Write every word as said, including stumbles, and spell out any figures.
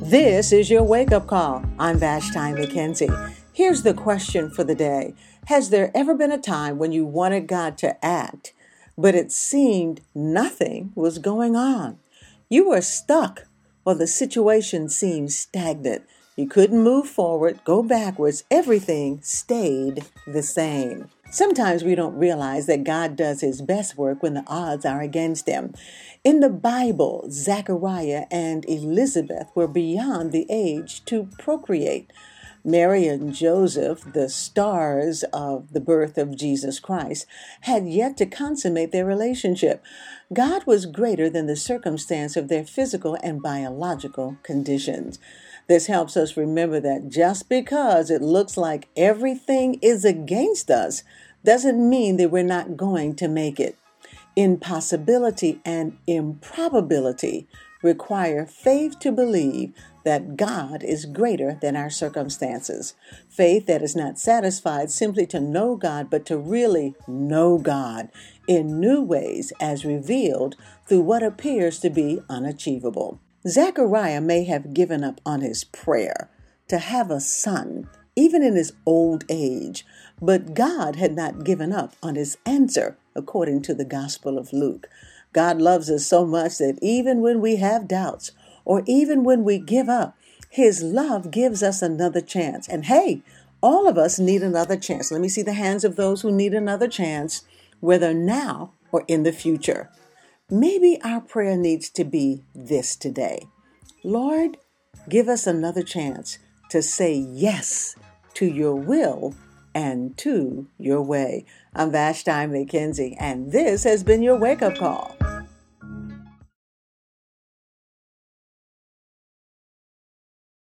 This is your wake-up call. I'm Vashti McKenzie. Here's the question for the day. Has there ever been a time when you wanted God to act, but it seemed nothing was going on? You were stuck, or the situation seemed stagnant. You couldn't move forward, go backwards. Everything stayed the same. Sometimes we don't realize that God does his best work when the odds are against him. In the Bible, Zechariah and Elizabeth were beyond the age to procreate. Mary and Joseph, the stars of the birth of Jesus Christ, had yet to consummate their relationship. God was greater than the circumstance of their physical and biological conditions. This helps us remember that just because it looks like everything is against us doesn't mean that we're not going to make it. Impossibility and improbability require faith to believe that God is greater than our circumstances. Faith that is not satisfied simply to know God, but to really know God in new ways as revealed through what appears to be unachievable. Zechariah may have given up on his prayer to have a son, even in his old age, but God had not given up on his answer, according to the Gospel of Luke. God loves us so much that even when we have doubts, or even when we give up, his love gives us another chance. And hey, all of us need another chance. Let me see the hands of those who need another chance, whether now or in the future. Maybe our prayer needs to be this today. Lord, give us another chance to say yes to your will and to your way. I'm Vashti McKenzie, and this has been your wake-up call.